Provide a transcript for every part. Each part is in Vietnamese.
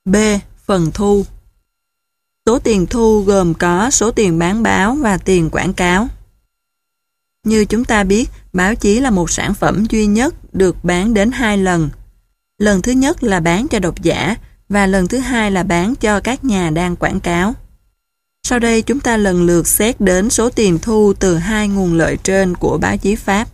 B. Phần thu. Số tiền thu gồm có số tiền bán báo và tiền quảng cáo. Như chúng ta biết, báo chí là một sản phẩm duy nhất được bán đến 2 lần. Lần thứ nhất là bán cho độc giả và lần thứ hai là bán cho các nhà đang quảng cáo. Sau đây chúng ta lần lượt xét đến số tiền thu từ hai nguồn lợi trên của báo chí Pháp.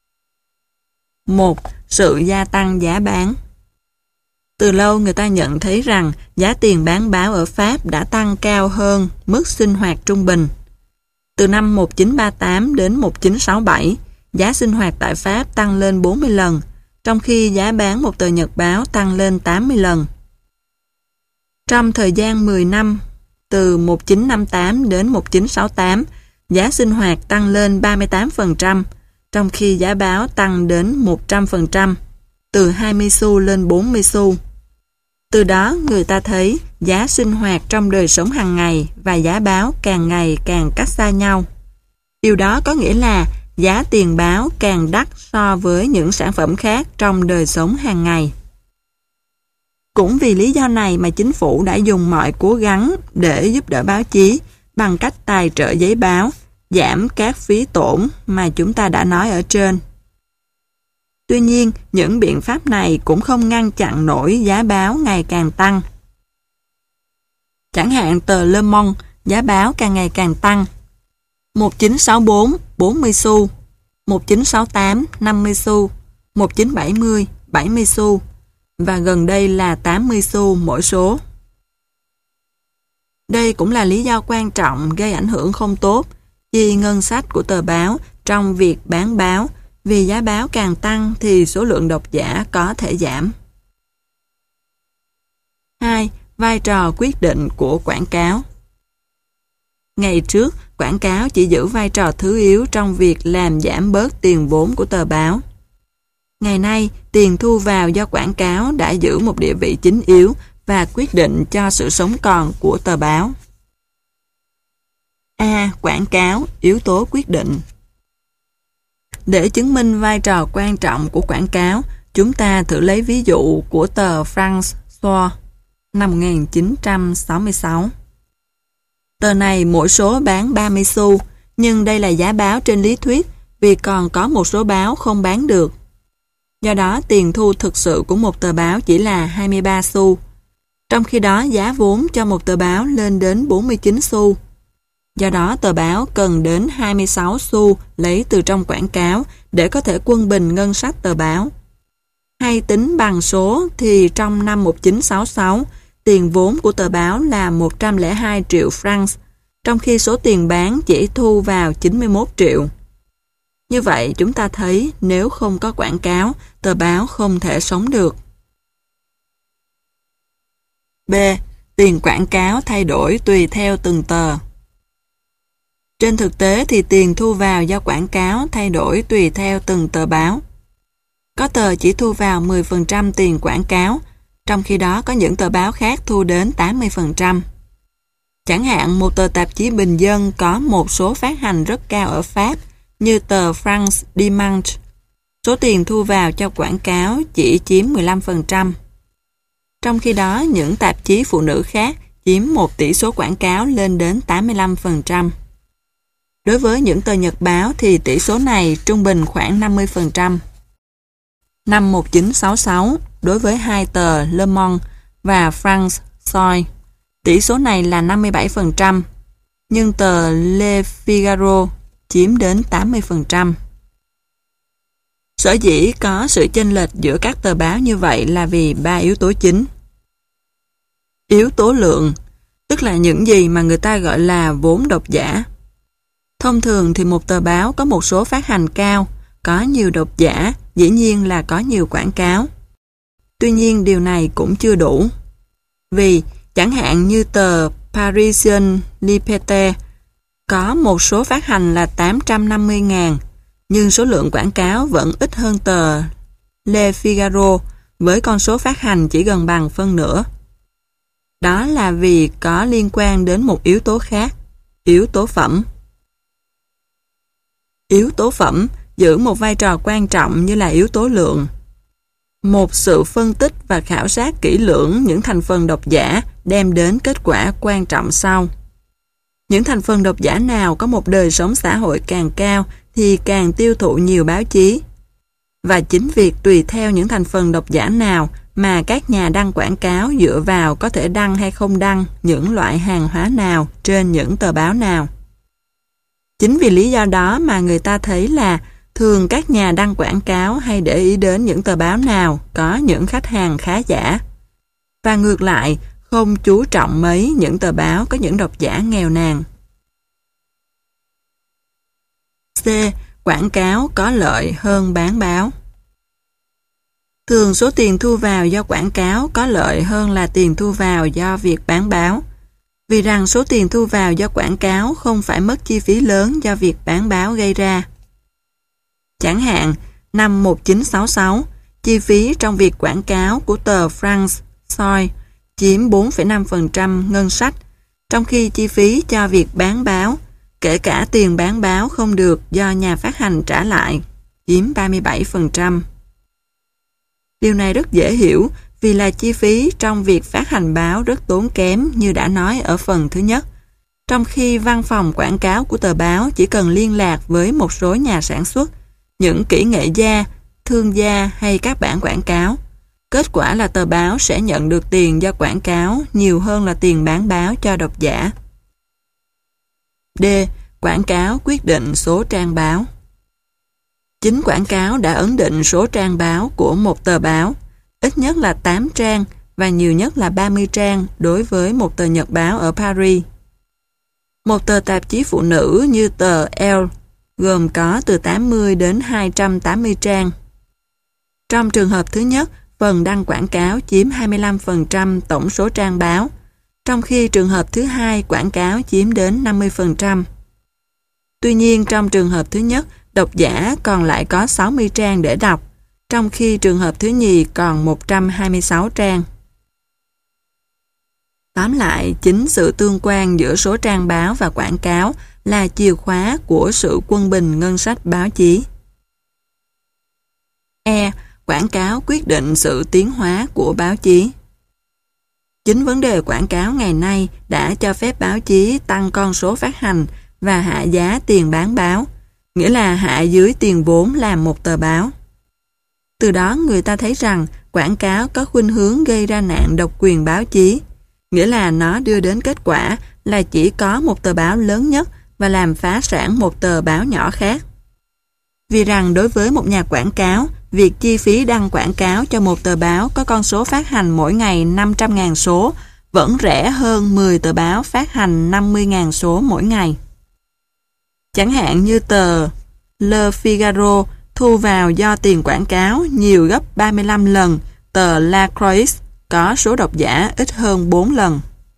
1. Sự gia tăng giá bán. Từ lâu người ta nhận thấy rằng giá tiền bán báo ở Pháp đã tăng cao hơn mức sinh hoạt trung bình. Từ năm 1938 đến 1967, giá sinh hoạt tại Pháp tăng lên 40 lần, trong khi giá bán một tờ nhật báo tăng lên 80 lần. Trong thời gian 10 năm, từ 1958 đến 1968, giá sinh hoạt tăng lên 38%, trong khi giá báo tăng đến 100%, từ 20 xu lên 40 xu. Từ đó người ta thấy giá sinh hoạt trong đời sống hàng ngày và giá báo càng ngày càng cách xa nhau. Điều đó có nghĩa là giá tiền báo càng đắt so với những sản phẩm khác trong đời sống hàng ngày. Cũng vì lý do này mà chính phủ đã dùng mọi cố gắng để giúp đỡ báo chí bằng cách tài trợ giấy báo, giảm các phí tổn mà chúng ta đã nói ở trên. Tuy nhiên, những biện pháp này cũng không ngăn chặn nổi giá báo ngày càng tăng. Chẳng hạn tờ Le Monde, giá báo càng ngày càng tăng. 1964, 40 xu, 1968, 50 xu, 1970, 70 xu, và gần đây là 80 xu mỗi số. Đây cũng là lý do quan trọng gây ảnh hưởng không tốt chi ngân sách của tờ báo trong việc bán báo, vì giá báo càng tăng thì số lượng độc giả có thể giảm. 2. Vai trò quyết định của quảng cáo. Ngày trước, quảng cáo chỉ giữ vai trò thứ yếu trong việc làm giảm bớt tiền vốn của tờ báo. Ngày nay, tiền thu vào do quảng cáo đã giữ một địa vị chính yếu và quyết định cho sự sống còn của tờ báo. A. Quảng cáo, yếu tố quyết định. Để chứng minh vai trò quan trọng của quảng cáo, chúng ta thử lấy ví dụ của tờ François năm 1966. Tờ này mỗi số bán 30 xu, nhưng đây là giá báo trên lý thuyết vì còn có một số báo không bán được. Do đó, tiền thu thực sự của một tờ báo chỉ là 23 xu. Trong khi đó, giá vốn cho một tờ báo lên đến 49 xu. Do đó, tờ báo cần đến 26 xu lấy từ trong quảng cáo để có thể quân bình ngân sách tờ báo. Hay tính bằng số thì trong năm 1966, tiền vốn của tờ báo là 102 triệu franc, trong khi số tiền bán chỉ thu vào 91 triệu. Như vậy, chúng ta thấy nếu không có quảng cáo, tờ báo không thể sống được. B. Tiền quảng cáo thay đổi tùy theo từng tờ. Trên thực tế thì tiền thu vào do quảng cáo thay đổi tùy theo từng tờ báo. Có tờ chỉ thu vào 10% tiền quảng cáo, trong khi đó có những tờ báo khác thu đến 80%. Chẳng hạn một tờ tạp chí bình dân có một số phát hành rất cao ở Pháp, như tờ France Dimanche. Số tiền thu vào cho quảng cáo chỉ chiếm 15%. Trong khi đó, những tạp chí phụ nữ khác chiếm một tỷ số quảng cáo lên đến 85%. Đối với những tờ nhật báo thì tỷ số này trung bình khoảng 50%. Năm 1966, đối với hai tờ Le Monde và France Soi, tỷ số này là 57%, nhưng tờ Le Figaro chiếm đến 80%. Sở dĩ có sự chênh lệch giữa các tờ báo như vậy là vì 3 yếu tố chính. Yếu tố lượng, tức là những gì mà người ta gọi là vốn độc giả. Thông thường thì một tờ báo có một số phát hành cao, có nhiều độc giả, dĩ nhiên là có nhiều quảng cáo. Tuy nhiên điều này cũng chưa đủ. Vì, chẳng hạn như tờ Parisien Liberté có một số phát hành là 850.000, nhưng số lượng quảng cáo vẫn ít hơn tờ Le Figaro với con số phát hành chỉ gần bằng phân nửa. Đó là vì có liên quan đến một yếu tố khác, yếu tố phẩm. Yếu tố phẩm giữ một vai trò quan trọng như là yếu tố lượng. Một sự phân tích và khảo sát kỹ lưỡng những thành phần độc giả đem đến kết quả quan trọng sau. Những thành phần độc giả nào có một đời sống xã hội càng cao thì càng tiêu thụ nhiều báo chí. Và chính việc tùy theo những thành phần độc giả nào mà các nhà đăng quảng cáo dựa vào có thể đăng hay không đăng những loại hàng hóa nào trên những tờ báo nào. Chính vì lý do đó mà người ta thấy là thường các nhà đăng quảng cáo hay để ý đến những tờ báo nào có những khách hàng khá giả. Và ngược lại, không chú trọng mấy những tờ báo có những độc giả nghèo nàn. C. Quảng cáo có lợi hơn bán báo. Thường số tiền thu vào do quảng cáo có lợi hơn là tiền thu vào do việc bán báo. Vì rằng số tiền thu vào do quảng cáo không phải mất chi phí lớn do việc bán báo gây ra. Chẳng hạn, năm 1966, chi phí trong việc quảng cáo của tờ France Soir chiếm 4,5% ngân sách, trong khi chi phí cho việc bán báo, kể cả tiền bán báo không được do nhà phát hành trả lại, chiếm 37%. Điều này rất dễ hiểu vì là chi phí trong việc phát hành báo rất tốn kém như đã nói ở phần thứ nhất, trong khi văn phòng quảng cáo của tờ báo chỉ cần liên lạc với một số nhà sản xuất, những kỹ nghệ gia, thương gia hay các bản quảng cáo. Kết quả là tờ báo sẽ nhận được tiền do quảng cáo nhiều hơn là tiền bán báo cho độc giả. D. Quảng cáo quyết định số trang báo. Chính quảng cáo đã ấn định số trang báo của một tờ báo, ít nhất là 8 trang và nhiều nhất là 30 trang đối với một tờ nhật báo ở Paris. Một tờ tạp chí phụ nữ như tờ Elle gồm có từ 80 đến 280 trang. Trong trường hợp thứ nhất, phần đăng quảng cáo chiếm 25% tổng số trang báo, trong khi trường hợp thứ hai quảng cáo chiếm đến 50%. Tuy nhiên, trong trường hợp thứ nhất, độc giả còn lại có 60 trang để đọc, trong khi trường hợp thứ nhì còn 126 trang. Tóm lại, chính sự tương quan giữa số trang báo và quảng cáo là chìa khóa của sự quân bình ngân sách báo chí. E. Quảng cáo quyết định sự tiến hóa của báo chí. Chính vấn đề quảng cáo ngày nay đã cho phép báo chí tăng con số phát hành và hạ giá tiền bán báo, nghĩa là hạ dưới tiền vốn làm một tờ báo. Từ đó người ta thấy rằng quảng cáo có khuynh hướng gây ra nạn độc quyền báo chí, nghĩa là nó đưa đến kết quả là chỉ có một tờ báo lớn nhất và làm phá sản một tờ báo nhỏ khác. Vì rằng đối với một nhà quảng cáo, việc chi phí đăng quảng cáo cho một tờ báo có con số phát hành mỗi ngày 500.000 số vẫn rẻ hơn 10 tờ báo phát hành 50.000 số mỗi ngày. Chẳng hạn như tờ Le Figaro thu vào do tiền quảng cáo nhiều gấp 35 lần tờ La Croix có số độc giả ít hơn 4 lần.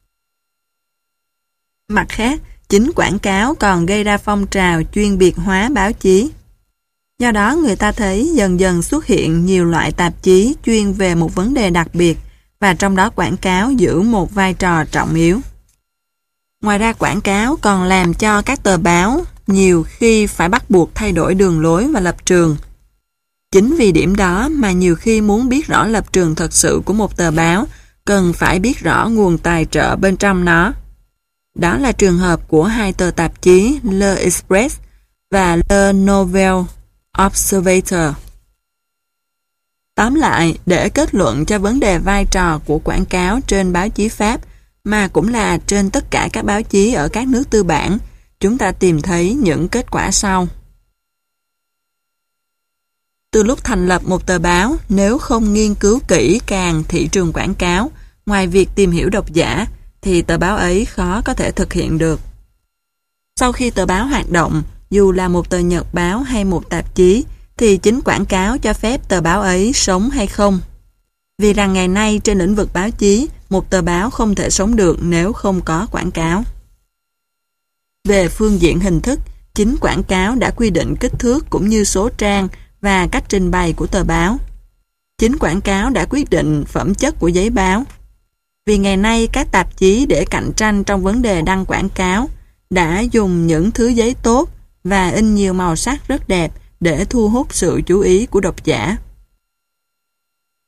Mặt khác, chính quảng cáo còn gây ra phong trào chuyên biệt hóa báo chí. Do đó người ta thấy dần dần xuất hiện nhiều loại tạp chí chuyên về một vấn đề đặc biệt và trong đó quảng cáo giữ một vai trò trọng yếu. Ngoài ra quảng cáo còn làm cho các tờ báo nhiều khi phải bắt buộc thay đổi đường lối và lập trường. Chính vì điểm đó mà nhiều khi muốn biết rõ lập trường thật sự của một tờ báo cần phải biết rõ nguồn tài trợ bên trong nó. Đó là trường hợp của hai tờ tạp chí Le Express và Le Nouvel Observateur. Tóm lại, để kết luận cho vấn đề vai trò của quảng cáo trên báo chí Pháp, mà cũng là trên tất cả các báo chí ở các nước tư bản, chúng ta tìm thấy những kết quả sau. Từ lúc thành lập một tờ báo, nếu không nghiên cứu kỹ càng thị trường quảng cáo, ngoài việc tìm hiểu độc giả, thì tờ báo ấy khó có thể thực hiện được. Sau khi tờ báo hoạt động, dù là một tờ nhật báo hay một tạp chí, thì chính quảng cáo cho phép tờ báo ấy sống hay không. Vì rằng ngày nay trên lĩnh vực báo chí, một tờ báo không thể sống được nếu không có quảng cáo. Về phương diện hình thức, chính quảng cáo đã quy định kích thước cũng như số trang và cách trình bày của tờ báo. Chính quảng cáo đã quyết định phẩm chất của giấy báo. Vì ngày nay các tạp chí để cạnh tranh trong vấn đề đăng quảng cáo đã dùng những thứ giấy tốt và in nhiều màu sắc rất đẹp để thu hút sự chú ý của độc giả.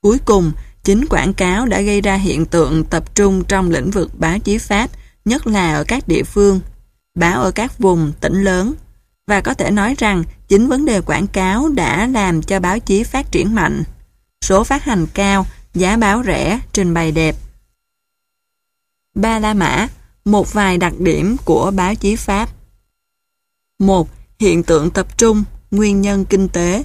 Cuối cùng, chính quảng cáo đã gây ra hiện tượng tập trung trong lĩnh vực báo chí Pháp, nhất là ở các địa phương, báo ở các vùng, tỉnh lớn. Và có thể nói rằng, chính vấn đề quảng cáo đã làm cho báo chí phát triển mạnh. Số phát hành cao, giá báo rẻ, trình bày đẹp. Ba La Mã, một vài đặc điểm của báo chí Pháp. 1. Hiện tượng tập trung, nguyên nhân kinh tế.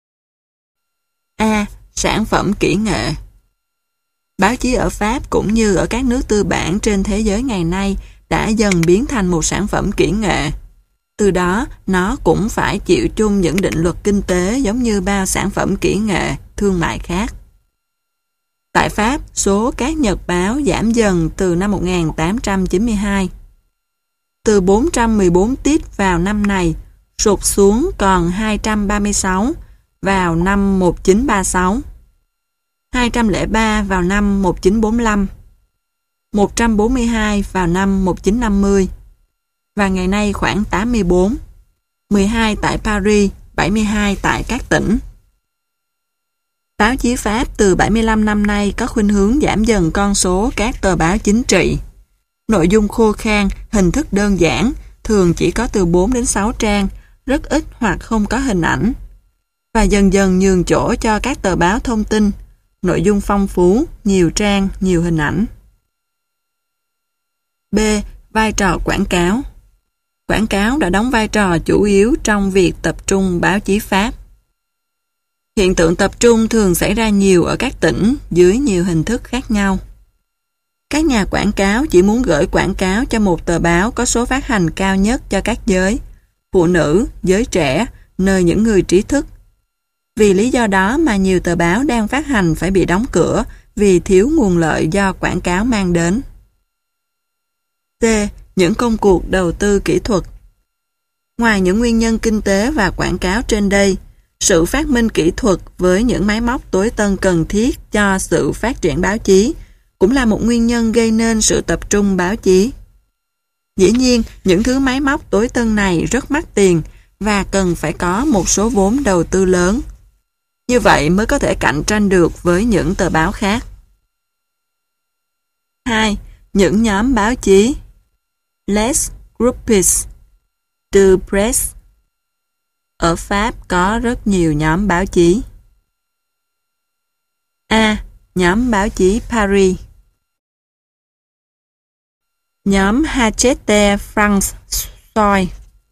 A. Sản phẩm kỹ nghệ. Báo chí ở Pháp cũng như ở các nước tư bản trên thế giới ngày nay đã dần biến thành một sản phẩm kỹ nghệ. Từ đó, nó cũng phải chịu chung những định luật kinh tế giống như bao sản phẩm kỹ nghệ, thương mại khác. Tại Pháp, số các nhật báo giảm dần từ năm 1892. Từ 414 tiết vào năm này, sụt xuống còn 236 vào năm 1936, 203 vào năm 1945, 142 vào năm 1950, và ngày nay khoảng 84, 12 tại Paris, 72 tại các tỉnh. Báo chí Pháp từ 75 năm nay có khuynh hướng giảm dần con số các tờ báo chính trị. Nội dung khô khan, hình thức đơn giản, thường chỉ có từ 4 đến 6 trang, rất ít hoặc không có hình ảnh. Và dần dần nhường chỗ cho các tờ báo thông tin, nội dung phong phú, nhiều trang, nhiều hình ảnh. B. Vai trò quảng cáo. Quảng cáo đã đóng vai trò chủ yếu trong việc tập trung báo chí Pháp. Hiện tượng tập trung thường xảy ra nhiều ở các tỉnh dưới nhiều hình thức khác nhau. Các nhà quảng cáo chỉ muốn gửi quảng cáo cho một tờ báo có số phát hành cao nhất cho các giới, phụ nữ, giới trẻ, nơi những người trí thức. Vì lý do đó mà nhiều tờ báo đang phát hành phải bị đóng cửa vì thiếu nguồn lợi do quảng cáo mang đến. C. Những công cuộc đầu tư kỹ thuật. Ngoài những nguyên nhân kinh tế và quảng cáo trên đây, sự phát minh kỹ thuật với những máy móc tối tân cần thiết cho sự phát triển báo chí cũng là một nguyên nhân gây nên sự tập trung báo chí. Dĩ nhiên, những thứ máy móc tối tân này rất mắc tiền và cần phải có một số vốn đầu tư lớn. Như vậy mới có thể cạnh tranh được với những tờ báo khác. 2. Những nhóm báo chí. Les groupes de presse. Ở Pháp có rất nhiều nhóm báo chí. A. Nhóm báo chí Paris. Nhóm Hachette François.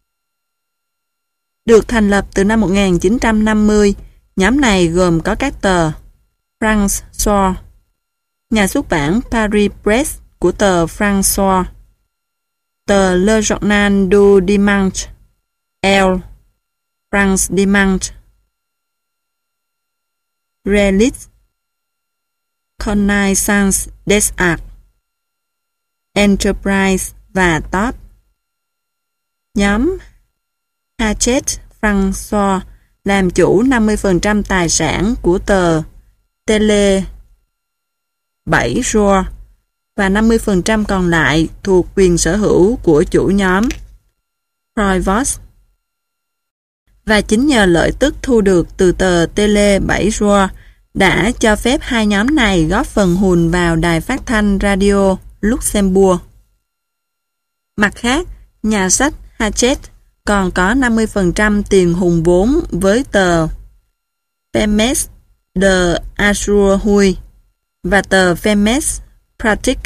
Được thành lập từ năm 1950, nhóm này gồm có các tờ François, nhà xuất bản Paris Press của tờ François, tờ Le Journal du Dimanche, Elle, France Dimanche, Reliques, Connaissance des Arts, Enterprise và Top. Nhóm Hachette François làm chủ 50% tài sản của tờ Télé 7 Jours và 50% còn lại thuộc quyền sở hữu của chủ nhóm Provost. Và chính nhờ lợi tức thu được từ tờ Télé 7 Jours đã cho phép hai nhóm này góp phần hùn vào đài phát thanh radio Luxembourg. Mặt khác, nhà sách Hachette còn có 50% tiền hùn vốn với tờ Femmes de Ajourhui và tờ Femmes Pratique,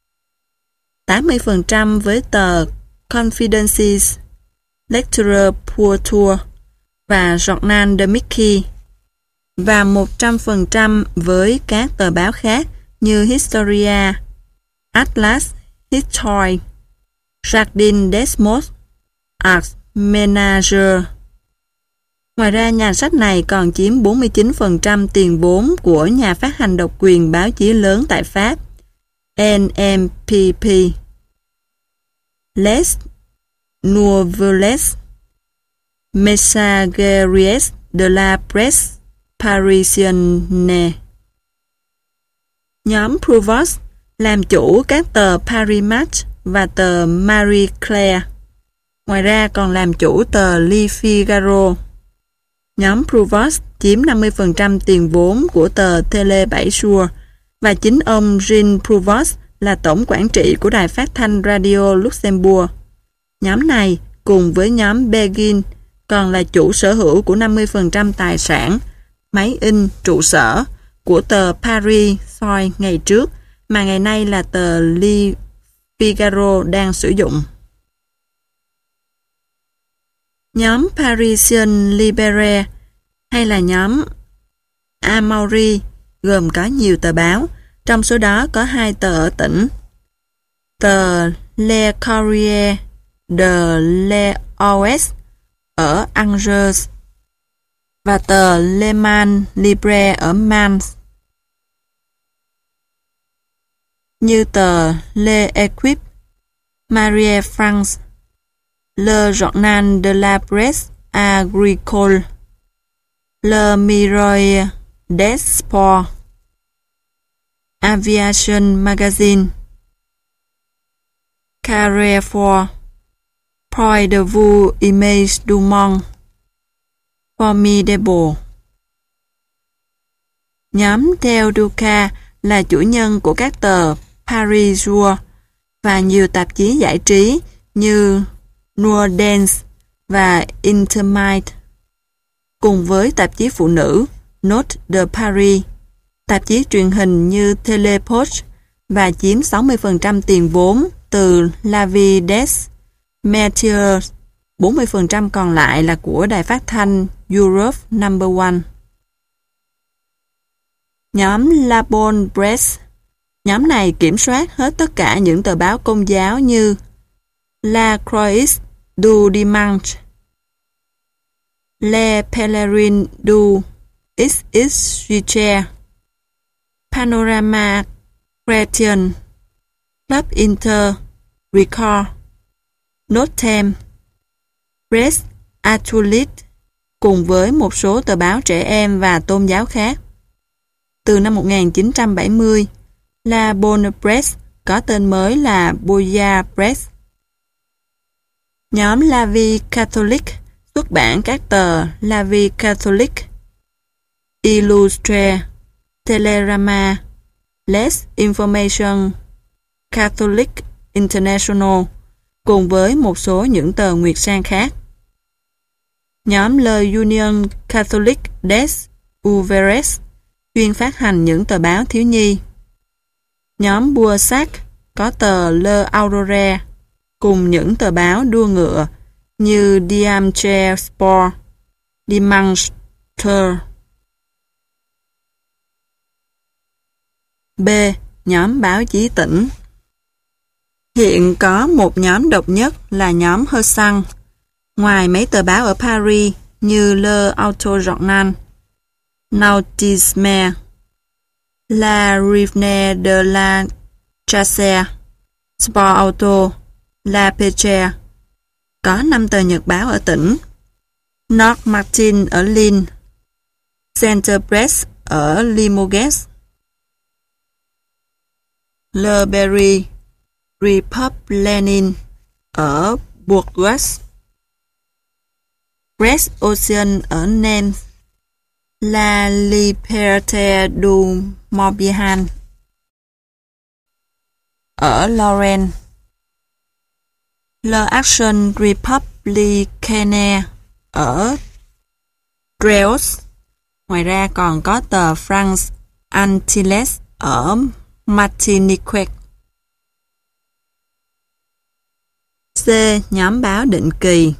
80% với tờ Confidences, Lecture pour Tour và Journal de Mickey, và 100% với các tờ báo khác như Historia, Atlas History, Jardin des Mots, Ars Ménager. Ngoài ra, nhà sách này còn chiếm 49% tiền vốn của nhà phát hành độc quyền báo chí lớn tại Pháp, NMPP. Les Nouvelles Messageries de la Presse Parisienne. Nhóm Provost làm chủ các tờ Paris Match và tờ Marie Claire. Ngoài ra còn làm chủ tờ Le Figaro. Nhóm Provost chiếm 50% tiền vốn của tờ Tele 7 Jours và chính ông Jean Provost là tổng quản trị của đài phát thanh Radio Luxembourg. Nhóm này cùng với nhóm Begin còn là chủ sở hữu của 50% tài sản, máy in, trụ sở của tờ Paris Soi ngày trước mà ngày nay là tờ Le Figaro đang sử dụng. Nhóm Parisien Libéré hay là nhóm Amaury gồm có nhiều tờ báo, trong số đó có 2 tờ ở tỉnh. Tờ Le Courrier de l'Ouest ở Angers và tờ Le Mans Libre ở Mans. Như tờ Le Equipe, Marie France, Le Journal de la Presse Agricole, Le Miroir des Sports, Aviation Magazine, Carrefour, Point de Vue Image du Monde, Formidable. Nhóm Del Duca là chủ nhân của các tờ Paris Jour và nhiều tạp chí giải trí như Noir Dance và Intermite, cùng với tạp chí phụ nữ Note de Paris, tạp chí truyền hình như Telepoche và chiếm 60% tiền vốn từ La Vie des Métiers, 40% còn lại là của đài phát thanh Europe No. 1. Nhóm La Bonne Presse. Nhóm này kiểm soát hết tất cả những tờ báo công giáo như La Croix du Dimanche, Le Pèlerin du Israël, Panorama Chrétien, Club Inter, Record, Notem, Presse Catholique, cùng với một số tờ báo trẻ em và tôn giáo khác. Từ năm 1970, La Bonne Presse có tên mới là Boya Presse. Nhóm La Vie Catholique xuất bản các tờ La Vie Catholique, Illustré, Telerama, Les Information Catholique International, cùng với một số những tờ nguyệt sang khác. Nhóm Le Union Catholique des Ouvriers chuyên phát hành những tờ báo thiếu nhi. Nhóm Boursac có tờ Le Aurore cùng những tờ báo đua ngựa như Dimanche Sport, Dimanche Tour. B. Nhóm báo chí tỉnh. Hiện có một nhóm độc nhất là nhóm Hersan. Ngoài mấy tờ báo ở Paris như Le Auto Journal, Nautisme, La Revue de la Chasse, Sport Auto, La Peche, có 5 tờ nhật báo ở tỉnh: Nord Martin ở Lille, Center Press ở Limoges, Le Berry, Republicain ở Bourgogne, Presse Ocean ở Nantes, La Liberté du Morbihan ở Lorraine, Le Action Républicaine ở Dreos. Ngoài ra còn có tờ France Antilles ở Martinique. C. Nhóm báo định kỳ.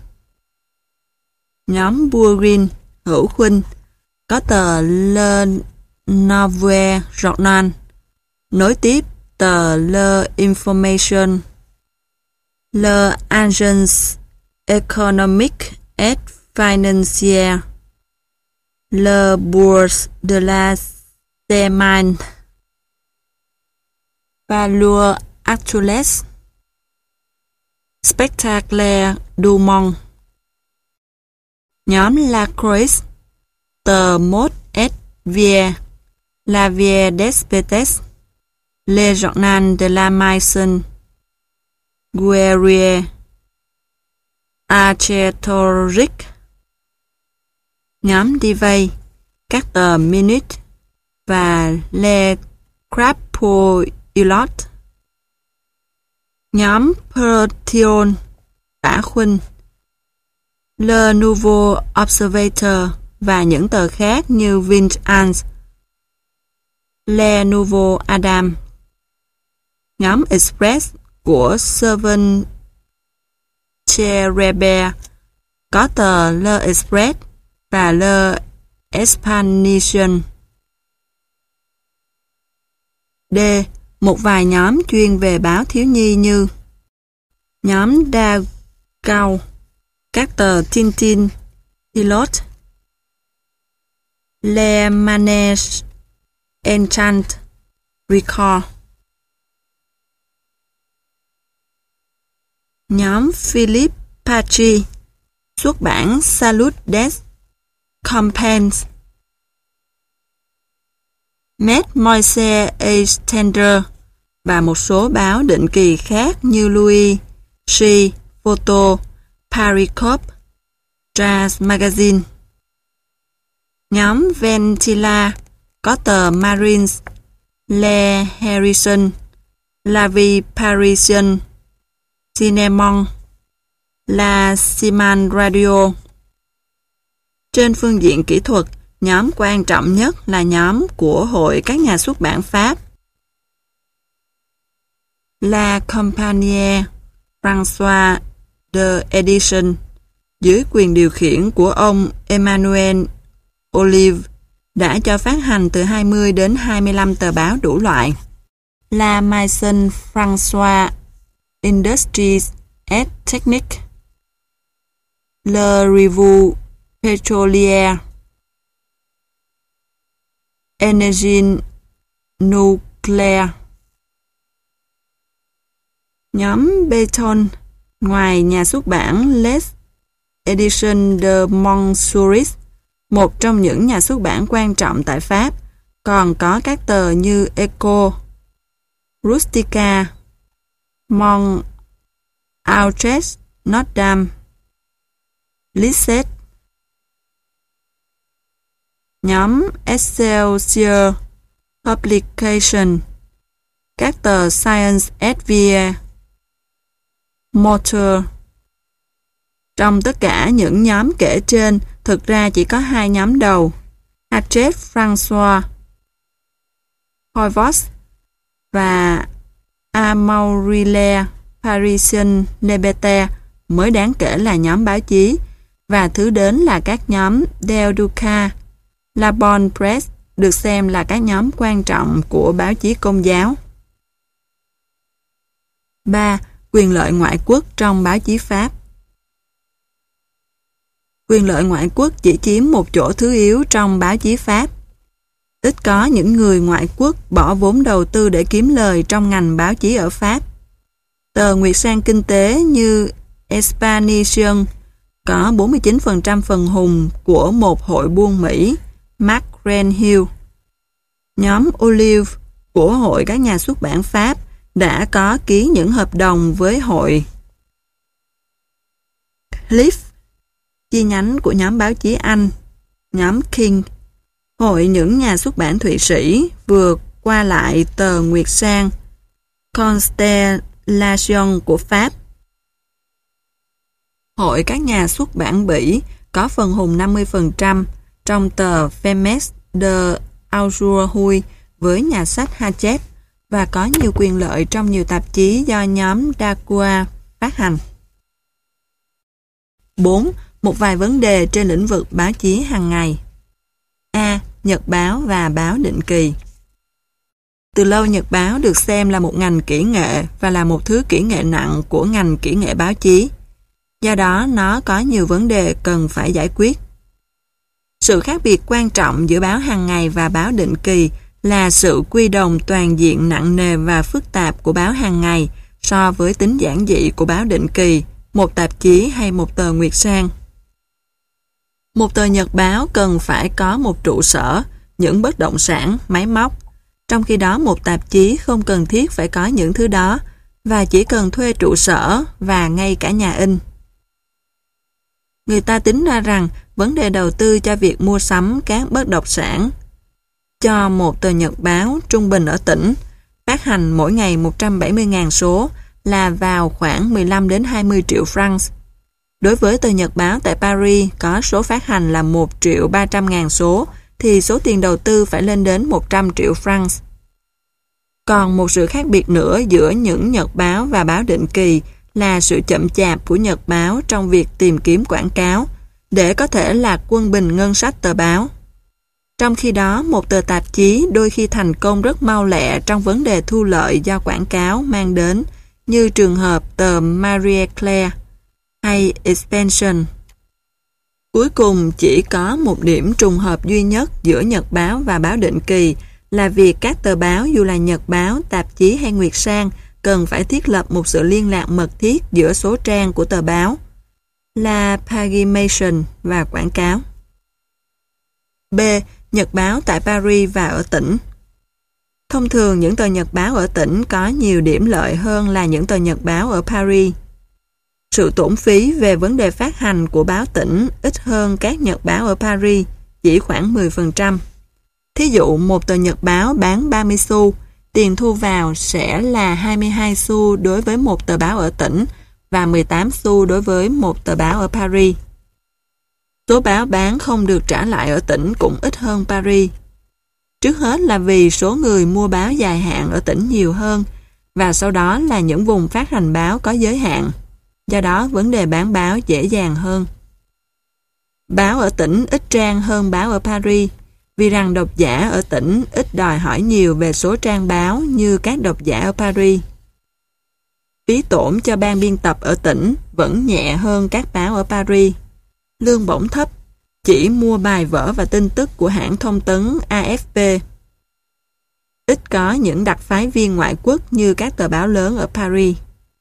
Nhóm Bourgogne hữu khuynh có tờ Le Nouveau Journal, nối tiếp tờ Le Information, Le Agence Économique et Financière, Le Bourse de la Semaine, Valeurs Actuelles, Spectacle du Monde. Nhóm La Croix, tờ Mode et Vie, La Vie des Petits, Le Journal de la Maison, Guerrier, Archetorique, Nhóm Divay, các tờ Minute và Le Crapoilot. Nhóm Pertion, Tả Khuynh, Le Nouveau Observateur và những tờ khác như Vingt Ans, Le Nouveau Adam. Nhóm Express của Servan Cherebert, có tờ Le Express và Le Expansion. D. Một vài nhóm chuyên về báo thiếu nhi như nhóm Dagao, các tờ Tintin, Pilot, Le Manège, Enchant, Record. Nhóm Philippe Pachi, xuất bản Salut des Campagnes. Maître Moise Extender và một số báo định kỳ khác như Louis, She, Photo, Paris Corp, Jazz Magazine. Nhóm Ventila, có tờ Marines, Le Harrison, La Vie Parisienne, Cinemon, La Siman Radio. Trên phương diện kỹ thuật, nhóm quan trọng nhất là nhóm của Hội các nhà xuất bản Pháp, La Compagnie François de Edition, dưới quyền điều khiển của ông Emmanuel Olive, đã cho phát hành từ 20 đến 25 tờ báo đủ loại. La Maison François Industries et Techniques, Le Revue Pétrolière, Énergie Nucléaire. Nhóm Beton, ngoài nhà xuất bản Les Editions de Montsouris, một trong những nhà xuất bản quan trọng tại Pháp, còn có các tờ như Echo, Rustica, Mont Outreach, Notre Dame, Lisset. Nhóm Excelsior Publication, các tờ Science et Vie, Motor. Trong tất cả những nhóm kể trên, thực ra chỉ có hai nhóm đầu, Hachette François, Horvoz và Amaurile Parisien Liberté mới đáng kể là nhóm báo chí, và thứ đến là các nhóm Del Duca, La Bonne Presse được xem là các nhóm quan trọng của báo chí Công giáo. 3. Quyền lợi ngoại quốc trong báo chí Pháp. Quyền lợi ngoại quốc chỉ chiếm một chỗ thứ yếu trong báo chí Pháp. Ít có những người ngoại quốc bỏ vốn đầu tư để kiếm lời trong ngành báo chí ở Pháp. Tờ Nguyệt Sang Kinh tế như Expansion có 49% phần hùng của một hội buôn Mỹ, Mark Renhill. Nhóm Olive của Hội các nhà xuất bản Pháp đã có ký những hợp đồng với hội Cliff, chi nhánh của nhóm báo chí Anh, nhóm King, Hội những nhà xuất bản Thụy Sĩ vừa qua lại tờ Nguyệt Sang Constellation của Pháp. Hội các nhà xuất bản Bỉ có phần hùng 50% trong tờ Femmes de Aujourd'hui với nhà sách Hachette và có nhiều quyền lợi trong nhiều tạp chí do nhóm Dacua phát hành. 4. Một vài vấn đề trên lĩnh vực báo chí hàng ngày. A. Nhật báo và báo định kỳ. Từ lâu nhật báo được xem là một ngành kỹ nghệ và là một thứ kỹ nghệ nặng của ngành kỹ nghệ báo chí. Do đó, nó có nhiều vấn đề cần phải giải quyết. Sự khác biệt quan trọng giữa báo hàng ngày và báo định kỳ là sự quy đồng toàn diện nặng nề và phức tạp của báo hàng ngày so với tính giản dị của báo định kỳ, một tạp chí hay một tờ Nguyệt Sang. Một tờ nhật báo cần phải có một trụ sở, những bất động sản, máy móc, trong khi đó một tạp chí không cần thiết phải có những thứ đó và chỉ cần thuê trụ sở và ngay cả nhà in. Người ta tính ra rằng vấn đề đầu tư cho việc mua sắm các bất động sản. Cho một tờ nhật báo trung bình ở tỉnh, phát hành mỗi ngày 170.000 số là vào khoảng 15 đến 20 triệu francs. Đối với tờ nhật báo tại Paris có số phát hành là 1.300.000 số, thì số tiền đầu tư phải lên đến 100 triệu francs. Còn một sự khác biệt nữa giữa những nhật báo và báo định kỳ là sự chậm chạp của nhật báo trong việc tìm kiếm quảng cáo, để có thể là quân bình ngân sách tờ báo. Trong khi đó, một tờ tạp chí đôi khi thành công rất mau lẹ trong vấn đề thu lợi do quảng cáo mang đến, như trường hợp tờ Marie Claire hay Expansion. Cuối cùng, chỉ có một điểm trùng hợp duy nhất giữa nhật báo và báo định kỳ là việc các tờ báo, dù là nhật báo, tạp chí hay nguyệt sang, cần phải thiết lập một sự liên lạc mật thiết giữa số trang của tờ báo là pagination và quảng cáo. B. Nhật báo tại Paris và ở tỉnh. Thông thường, những tờ nhật báo ở tỉnh có nhiều điểm lợi hơn là những tờ nhật báo ở Paris. Sự tổn phí về vấn đề phát hành của báo tỉnh ít hơn các nhật báo ở Paris, chỉ khoảng 10%. Thí dụ, một tờ nhật báo bán 30 xu, tiền thu vào sẽ là 22 xu đối với một tờ báo ở tỉnh và 18 xu đối với một tờ báo ở Paris. Số báo bán không được trả lại ở tỉnh cũng ít hơn Paris. Trước hết là vì số người mua báo dài hạn ở tỉnh nhiều hơn, và sau đó là những vùng phát hành báo có giới hạn. Do đó, vấn đề bán báo dễ dàng hơn. Báo ở tỉnh ít trang hơn báo ở Paris, vì rằng độc giả ở tỉnh ít đòi hỏi nhiều về số trang báo như các độc giả ở Paris. Phí tổn cho ban biên tập ở tỉnh vẫn nhẹ hơn các báo ở Paris. Lương bổng thấp, chỉ mua bài vở và tin tức của hãng thông tấn AFP. Ít có những đặc phái viên ngoại quốc như các tờ báo lớn ở Paris.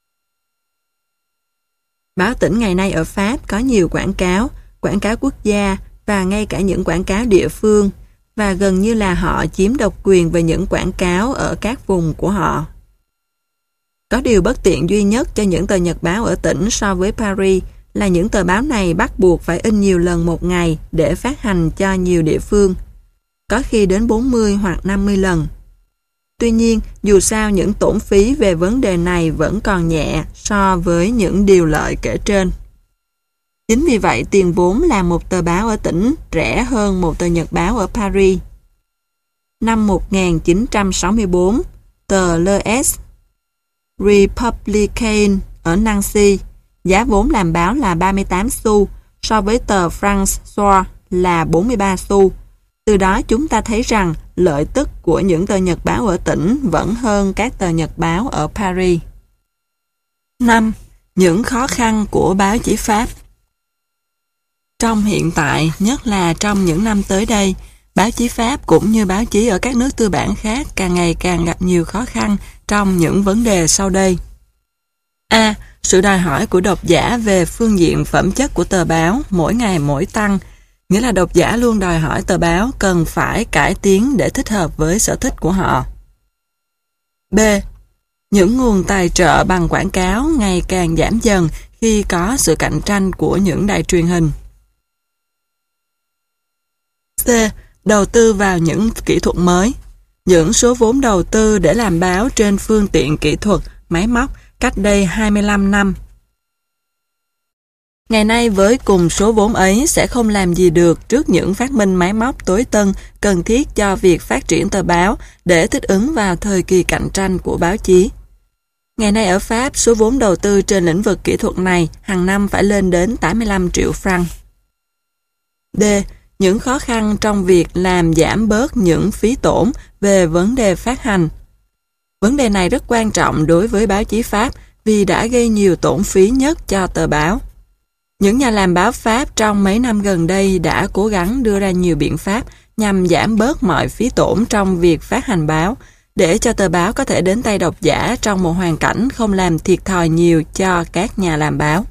Báo tỉnh ngày nay ở Pháp có nhiều quảng cáo quốc gia và ngay cả những quảng cáo địa phương, và gần như là họ chiếm độc quyền về những quảng cáo ở các vùng của họ. Có điều bất tiện duy nhất cho những tờ nhật báo ở tỉnh so với Paris là những tờ báo này bắt buộc phải in nhiều lần một ngày để phát hành cho nhiều địa phương, có khi đến 40 hoặc 50 lần. Tuy nhiên, dù sao những tổn phí về vấn đề này vẫn còn nhẹ so với những điều lợi kể trên. Chính vì vậy, tiền vốn làm một tờ báo ở tỉnh rẻ hơn một tờ nhật báo ở Paris. Năm 1964, tờ Les Républicains ở Nancy, giá vốn làm báo là 38 xu, so với tờ François là 43 xu. Từ đó chúng ta thấy rằng lợi tức của những tờ nhật báo ở tỉnh vẫn hơn các tờ nhật báo ở Paris. 5. Những khó khăn của báo chí Pháp. Trong hiện tại, nhất là trong những năm tới đây, báo chí Pháp cũng như báo chí ở các nước tư bản khác càng ngày càng gặp nhiều khó khăn trong những vấn đề sau đây. A. Sự đòi hỏi của độc giả về phương diện phẩm chất của tờ báo mỗi ngày mỗi tăng, nghĩa là độc giả luôn đòi hỏi tờ báo cần phải cải tiến để thích hợp với sở thích của họ. B. Những nguồn tài trợ bằng quảng cáo ngày càng giảm dần khi có sự cạnh tranh của những đài truyền hình. C. Đầu tư vào những kỹ thuật mới. Những số vốn đầu tư để làm báo trên phương tiện kỹ thuật, máy móc cách đây 25 năm. Ngày nay với cùng số vốn ấy sẽ không làm gì được trước những phát minh máy móc tối tân cần thiết cho việc phát triển tờ báo để thích ứng vào thời kỳ cạnh tranh của báo chí. Ngày nay ở Pháp, số vốn đầu tư trên lĩnh vực kỹ thuật này hàng năm phải lên đến 85 triệu franc. D. Những khó khăn trong việc làm giảm bớt những phí tổn về vấn đề phát hành. Vấn đề này rất quan trọng đối với báo chí Pháp vì đã gây nhiều tổn phí nhất cho tờ báo. Những nhà làm báo Pháp trong mấy năm gần đây đã cố gắng đưa ra nhiều biện pháp nhằm giảm bớt mọi phí tổn trong việc phát hành báo, để cho tờ báo có thể đến tay độc giả trong một hoàn cảnh không làm thiệt thòi nhiều cho các nhà làm báo.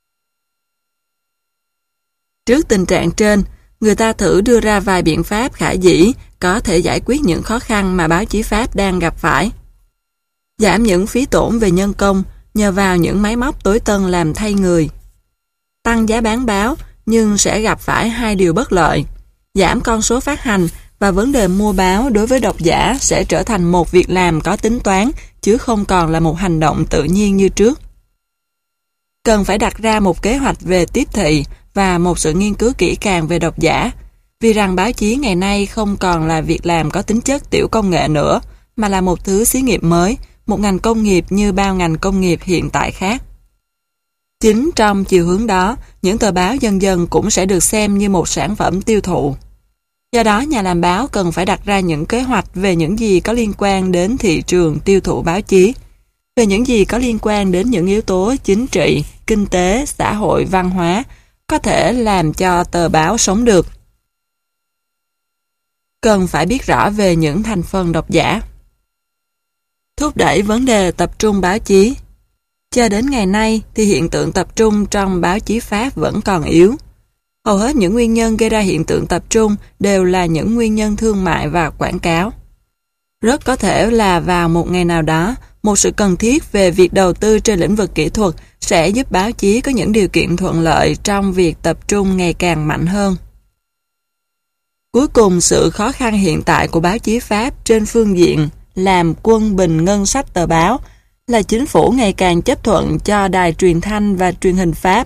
Trước tình trạng trên, người ta thử đưa ra vài biện pháp khả dĩ có thể giải quyết những khó khăn mà báo chí Pháp đang gặp phải. Giảm những phí tổn về nhân công nhờ vào những máy móc tối tân làm thay người. Tăng giá bán báo nhưng sẽ gặp phải hai điều bất lợi. Giảm con số phát hành và vấn đề mua báo đối với độc giả sẽ trở thành một việc làm có tính toán, chứ không còn là một hành động tự nhiên như trước. Cần phải đặt ra một kế hoạch về tiếp thị và một sự nghiên cứu kỹ càng về độc giả, vì rằng báo chí ngày nay không còn là việc làm có tính chất tiểu công nghệ nữa, mà là một thứ xí nghiệp mới, một ngành công nghiệp như bao ngành công nghiệp hiện tại khác. Chính trong chiều hướng đó, những tờ báo dần dần cũng sẽ được xem như một sản phẩm tiêu thụ. Do đó, nhà làm báo cần phải đặt ra những kế hoạch về những gì có liên quan đến thị trường tiêu thụ báo chí, về những gì có liên quan đến những yếu tố chính trị, kinh tế, xã hội, văn hóa, có thể làm cho tờ báo sống được. Cần phải biết rõ về những thành phần độc giả. Thúc đẩy vấn đề tập trung báo chí. Cho đến ngày nay thì hiện tượng tập trung trong báo chí Pháp vẫn còn yếu. Hầu hết những nguyên nhân gây ra hiện tượng tập trung đều là những nguyên nhân thương mại và quảng cáo. Rất có thể là vào một ngày nào đó, một sự cần thiết về việc đầu tư trên lĩnh vực kỹ thuật sẽ giúp báo chí có những điều kiện thuận lợi trong việc tập trung ngày càng mạnh hơn. Cuối cùng, sự khó khăn hiện tại của báo chí Pháp trên phương diện làm quân bình ngân sách tờ báo là chính phủ ngày càng chấp thuận cho đài truyền thanh và truyền hình Pháp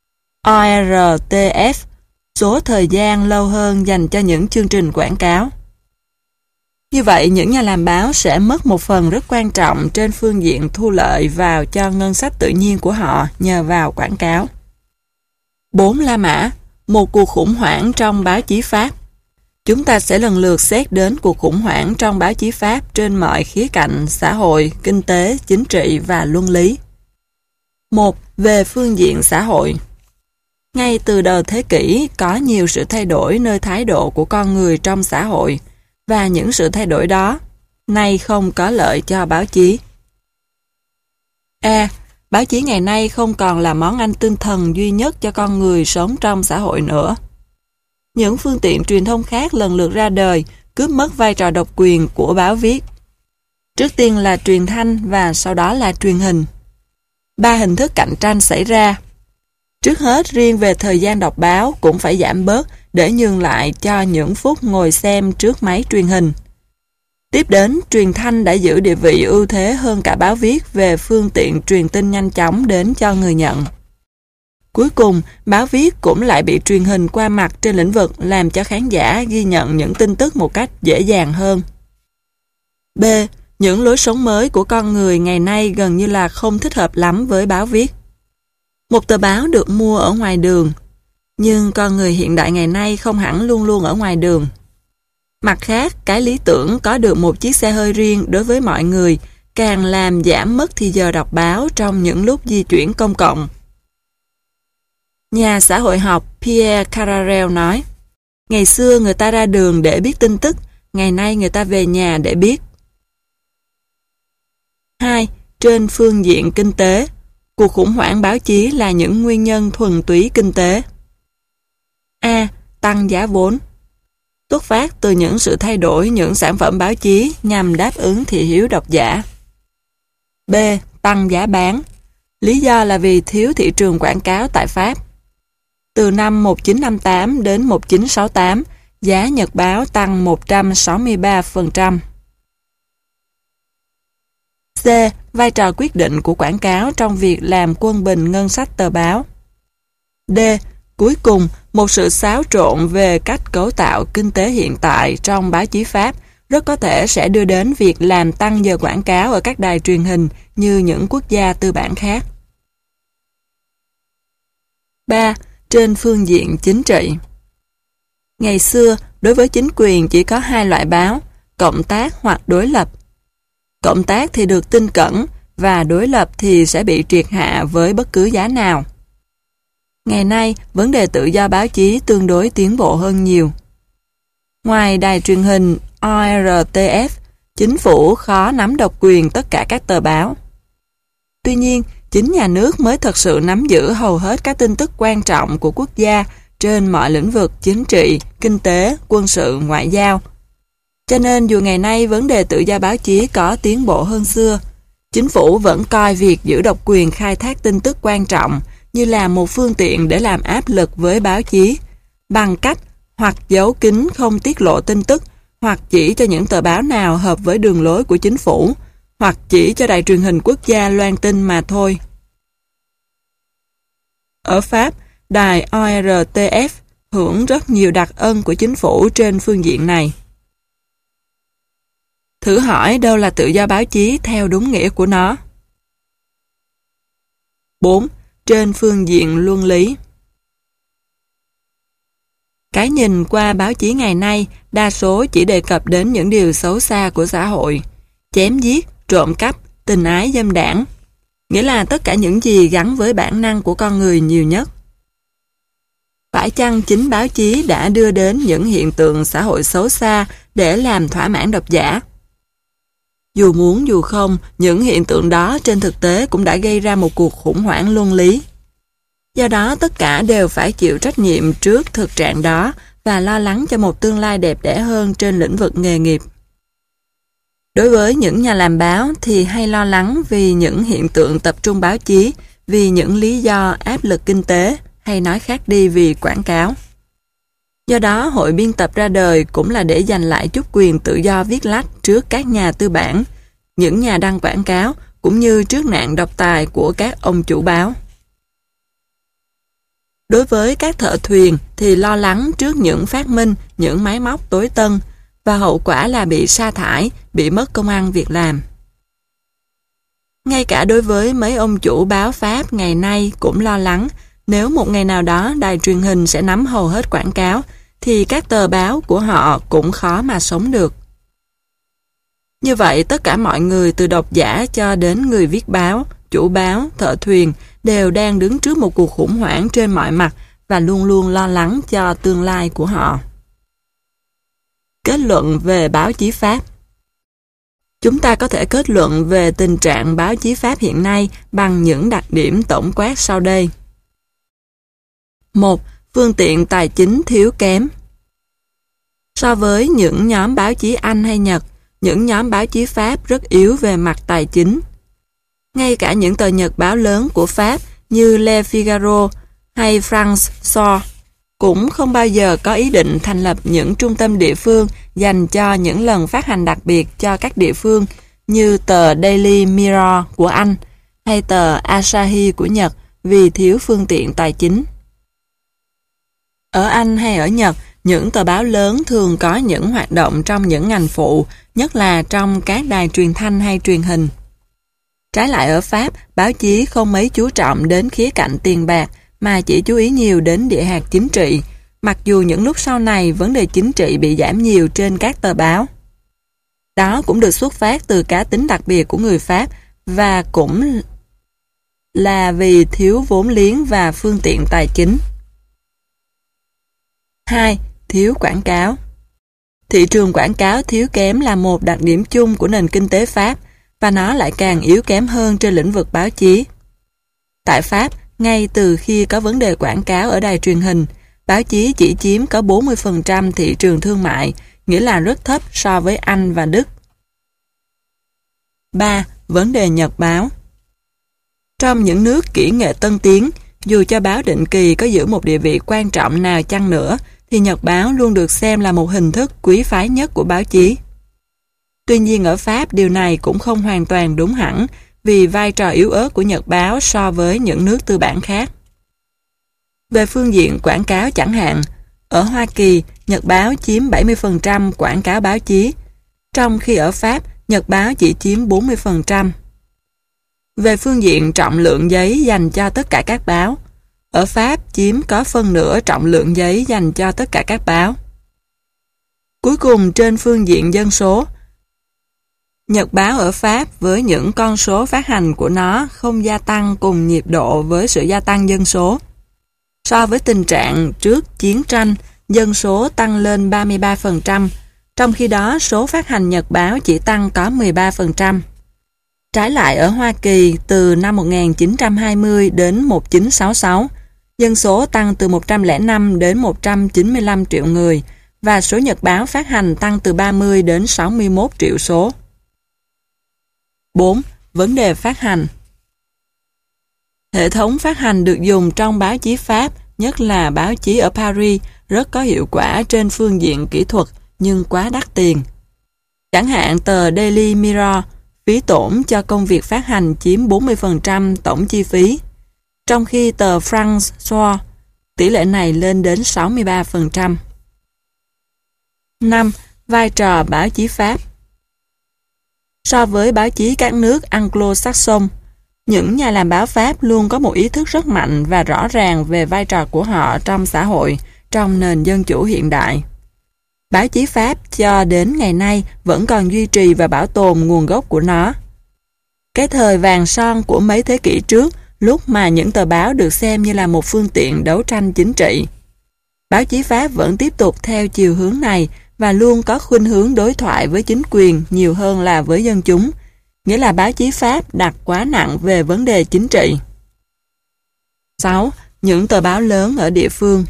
ORTF số thời gian lâu hơn dành cho những chương trình quảng cáo. Như vậy, những nhà làm báo sẽ mất một phần rất quan trọng trên phương diện thu lợi vào cho ngân sách tự nhiên của họ nhờ vào quảng cáo. 4 La Mã, một cuộc khủng hoảng trong báo chí Pháp. Chúng ta sẽ lần lượt xét đến cuộc khủng hoảng trong báo chí Pháp trên mọi khía cạnh xã hội, kinh tế, chính trị và luân lý. 1. Về phương diện xã hội. Ngay từ đầu thế kỷ, có nhiều sự thay đổi nơi thái độ của con người trong xã hội, và những sự thay đổi đó nay không có lợi cho báo chí. A. Báo chí ngày nay không còn là món ăn tinh thần duy nhất cho con người sống trong xã hội nữa. Những phương tiện truyền thông khác lần lượt ra đời, cướp mất vai trò độc quyền của báo viết. Trước tiên là truyền thanh và sau đó là truyền hình. 3 hình thức cạnh tranh xảy ra. Trước hết, riêng về thời gian đọc báo cũng phải giảm bớt để nhường lại cho những phút ngồi xem trước máy truyền hình. Tiếp đến, truyền thanh đã giữ địa vị ưu thế hơn cả báo viết về phương tiện truyền tin nhanh chóng đến cho người nhận. Cuối cùng, báo viết cũng lại bị truyền hình qua mặt trên lĩnh vực làm cho khán giả ghi nhận những tin tức một cách dễ dàng hơn. B. Những lối sống mới của con người ngày nay gần như là không thích hợp lắm với báo viết. Một tờ báo được mua ở ngoài đường, nhưng con người hiện đại ngày nay không hẳn luôn luôn ở ngoài đường. Mặt khác, cái lý tưởng có được một chiếc xe hơi riêng đối với mọi người càng làm giảm mất thì giờ đọc báo trong những lúc di chuyển công cộng. Nhà xã hội học Pierre Cararel nói, ngày xưa người ta ra đường để biết tin tức, ngày nay người ta về nhà để biết. 2. Trên phương diện kinh tế, cuộc khủng hoảng báo chí là những nguyên nhân thuần túy kinh tế. A. Tăng giá vốn. Xuất phát từ những sự thay đổi những sản phẩm báo chí nhằm đáp ứng thị hiếu độc giả. B. Tăng giá bán. Lý do là vì thiếu thị trường quảng cáo tại Pháp. Từ năm 1958 đến 1968, giá nhật báo tăng 163%. C. Vai trò quyết định của quảng cáo trong việc làm quân bình ngân sách tờ báo. D. Cuối cùng, một sự xáo trộn về cách cấu tạo kinh tế hiện tại trong báo chí Pháp rất có thể sẽ đưa đến việc làm tăng giờ quảng cáo ở các đài truyền hình như những quốc gia tư bản khác. 3. Trên phương diện chính trị. Ngày xưa, đối với chính quyền chỉ có 2 loại báo, cộng tác hoặc đối lập. Cộng tác thì được tin cẩn và đối lập thì sẽ bị triệt hạ với bất cứ giá nào. Ngày nay, vấn đề tự do báo chí tương đối tiến bộ hơn nhiều. Ngoài đài truyền hình ORTF, chính phủ khó nắm độc quyền tất cả các tờ báo. Tuy nhiên, chính nhà nước mới thật sự nắm giữ hầu hết các tin tức quan trọng của quốc gia trên mọi lĩnh vực chính trị, kinh tế, quân sự, ngoại giao. Cho nên dù ngày nay vấn đề tự do báo chí có tiến bộ hơn xưa, chính phủ vẫn coi việc giữ độc quyền khai thác tin tức quan trọng như là một phương tiện để làm áp lực với báo chí, bằng cách hoặc giấu kín không tiết lộ tin tức, hoặc chỉ cho những tờ báo nào hợp với đường lối của chính phủ, hoặc chỉ cho đài truyền hình quốc gia loan tin mà thôi. Ở Pháp, đài ORTF hưởng rất nhiều đặc ân của chính phủ trên phương diện này. Thử hỏi đâu là tự do báo chí theo đúng nghĩa của nó? 4. Trên phương diện luân lý. Cái nhìn qua báo chí ngày nay đa số chỉ đề cập đến những điều xấu xa của xã hội, chém giết, trộm cắp, tình ái dâm đảng, nghĩa là tất cả những gì gắn với bản năng của con người nhiều nhất. Phải chăng chính báo chí đã đưa đến những hiện tượng xã hội xấu xa để làm thỏa mãn độc giả? Dù muốn dù không, những hiện tượng đó trên thực tế cũng đã gây ra một cuộc khủng hoảng luân lý. Do đó tất cả đều phải chịu trách nhiệm trước thực trạng đó và lo lắng cho một tương lai đẹp đẽ hơn trên lĩnh vực nghề nghiệp. Đối với những nhà làm báo thì hay lo lắng vì những hiện tượng tập trung báo chí, vì những lý do áp lực kinh tế, hay nói khác đi vì quảng cáo. Do đó hội biên tập ra đời cũng là để giành lại chút quyền tự do viết lách trước các nhà tư bản, những nhà đăng quảng cáo, cũng như trước nạn độc tài của các ông chủ báo. Đối với các thợ thuyền thì lo lắng trước những phát minh, những máy móc tối tân, và hậu quả là bị sa thải, bị mất công ăn việc làm. Ngay cả đối với mấy ông chủ báo Pháp ngày nay cũng lo lắng nếu một ngày nào đó đài truyền hình sẽ nắm hầu hết quảng cáo, thì các tờ báo của họ cũng khó mà sống được. Như vậy, tất cả mọi người từ độc giả cho đến người viết báo, chủ báo, thợ thuyền đều đang đứng trước một cuộc khủng hoảng trên mọi mặt và luôn luôn lo lắng cho tương lai của họ. Kết luận về báo chí Pháp. Chúng ta có thể kết luận về tình trạng báo chí Pháp hiện nay bằng những đặc điểm tổng quát sau đây. 1. Phương tiện tài chính thiếu kém. So với những nhóm báo chí Anh hay Nhật, những nhóm báo chí Pháp rất yếu về mặt tài chính. Ngay cả những tờ nhật báo lớn của Pháp như Le Figaro hay France Soir cũng không bao giờ có ý định thành lập những trung tâm địa phương dành cho những lần phát hành đặc biệt cho các địa phương như tờ Daily Mirror của Anh hay tờ Asahi của Nhật vì thiếu phương tiện tài chính. Ở Anh hay ở Nhật, những tờ báo lớn thường có những hoạt động trong những ngành phụ, nhất là trong các đài truyền thanh hay truyền hình. Trái lại ở Pháp, báo chí không mấy chú trọng đến khía cạnh tiền bạc mà chỉ chú ý nhiều đến địa hạt chính trị, mặc dù những lúc sau này vấn đề chính trị bị giảm nhiều trên các tờ báo. Đó cũng được xuất phát từ cá tính đặc biệt của người Pháp và cũng là vì thiếu vốn liếng và phương tiện tài chính. 2. Thiếu quảng cáo. Thị trường quảng cáo thiếu kém là một đặc điểm chung của nền kinh tế Pháp và nó lại càng yếu kém hơn trên lĩnh vực báo chí. Tại Pháp, ngay từ khi có vấn đề quảng cáo ở đài truyền hình, báo chí chỉ chiếm có 40% thị trường thương mại, nghĩa là rất thấp so với Anh và Đức. 3. Vấn đề nhật báo. Trong những nước kỹ nghệ tân tiến, dù cho báo định kỳ có giữ một địa vị quan trọng nào chăng nữa, thì nhật báo luôn được xem là một hình thức quý phái nhất của báo chí. Tuy nhiên ở Pháp điều này cũng không hoàn toàn đúng hẳn vì vai trò yếu ớt của nhật báo so với những nước tư bản khác. Về phương diện quảng cáo chẳng hạn, ở Hoa Kỳ, nhật báo chiếm 70% quảng cáo báo chí, trong khi ở Pháp, nhật báo chỉ chiếm 40%. Về phương diện trọng lượng giấy dành cho tất cả các báo, ở Pháp chiếm có phân nửa trọng lượng giấy dành cho tất cả các báo. Cuối cùng trên phương diện dân số, nhật báo ở Pháp với những con số phát hành của nó không gia tăng cùng nhịp độ với sự gia tăng dân số. So với tình trạng trước chiến tranh, dân số tăng lên 33%, trong khi đó số phát hành nhật báo chỉ tăng có 13%. Trái lại ở Hoa Kỳ, từ năm 1920 đến 1966, dân số tăng từ 105 đến 195 triệu người và số nhật báo phát hành tăng từ 30 đến 61 triệu số. 4. Vấn đề phát hành. Hệ thống phát hành được dùng trong báo chí Pháp, nhất là báo chí ở Paris, rất có hiệu quả trên phương diện kỹ thuật nhưng quá đắt tiền. Chẳng hạn tờ Daily Mirror, phí tổn cho công việc phát hành chiếm 40% tổng chi phí, trong khi tờ François, tỷ lệ này lên đến 63%. 5. Vai trò báo chí Pháp. So với báo chí các nước Anglo-Saxon, những nhà làm báo Pháp luôn có một ý thức rất mạnh và rõ ràng về vai trò của họ trong xã hội, trong nền dân chủ hiện đại. Báo chí Pháp cho đến ngày nay vẫn còn duy trì và bảo tồn nguồn gốc của nó. Cái thời vàng son của mấy thế kỷ trước, lúc mà những tờ báo được xem như là một phương tiện đấu tranh chính trị. Báo chí Pháp vẫn tiếp tục theo chiều hướng này và luôn có khuynh hướng đối thoại với chính quyền nhiều hơn là với dân chúng, nghĩa là báo chí Pháp đặt quá nặng về vấn đề chính trị. 6. Những tờ báo lớn ở địa phương.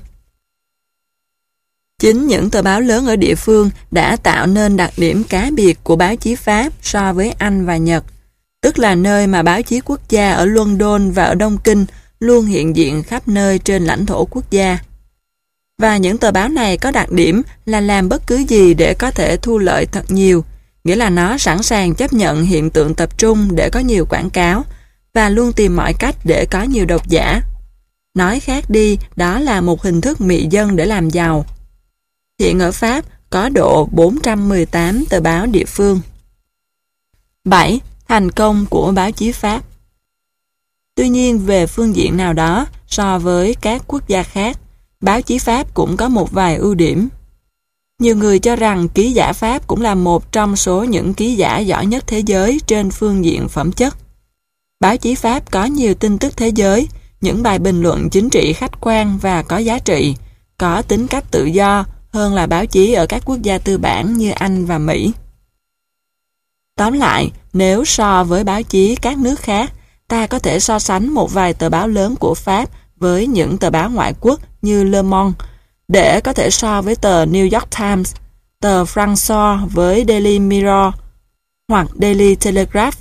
Chính những tờ báo lớn ở địa phương đã tạo nên đặc điểm cá biệt của báo chí Pháp so với Anh và Nhật, tức là nơi mà báo chí quốc gia ở London và ở Đông Kinh luôn hiện diện khắp nơi trên lãnh thổ quốc gia. Và những tờ báo này có đặc điểm là làm bất cứ gì để có thể thu lợi thật nhiều, nghĩa là nó sẵn sàng chấp nhận hiện tượng tập trung để có nhiều quảng cáo và luôn tìm mọi cách để có nhiều độc giả. Nói khác đi, đó là một hình thức mị dân để làm giàu. Hiện ở Pháp có độ 418 tờ báo địa phương. 7. Thành công của báo chí Pháp. Tuy nhiên, về phương diện nào đó, so với các quốc gia khác, báo chí Pháp cũng có một vài ưu điểm. Nhiều người cho rằng ký giả Pháp cũng là một trong số những ký giả giỏi nhất thế giới trên phương diện phẩm chất. Báo chí Pháp có nhiều tin tức thế giới, những bài bình luận chính trị khách quan và có giá trị, có tính cách tự do hơn là báo chí ở các quốc gia tư bản như Anh và Mỹ. Tóm lại, nếu so với báo chí các nước khác, ta có thể so sánh một vài tờ báo lớn của Pháp với những tờ báo ngoại quốc như Le Monde, để có thể so với tờ New York Times, tờ François với Daily Mirror hoặc Daily Telegraph,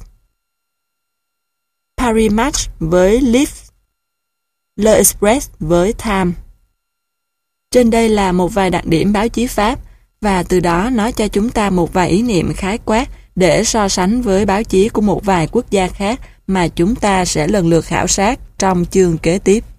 Paris Match với L'Express, L'Express với Time. Trên đây là một vài đặc điểm báo chí Pháp, và từ đó nó cho chúng ta một vài ý niệm khái quát để so sánh với báo chí của một vài quốc gia khác mà chúng ta sẽ lần lượt khảo sát trong chương kế tiếp.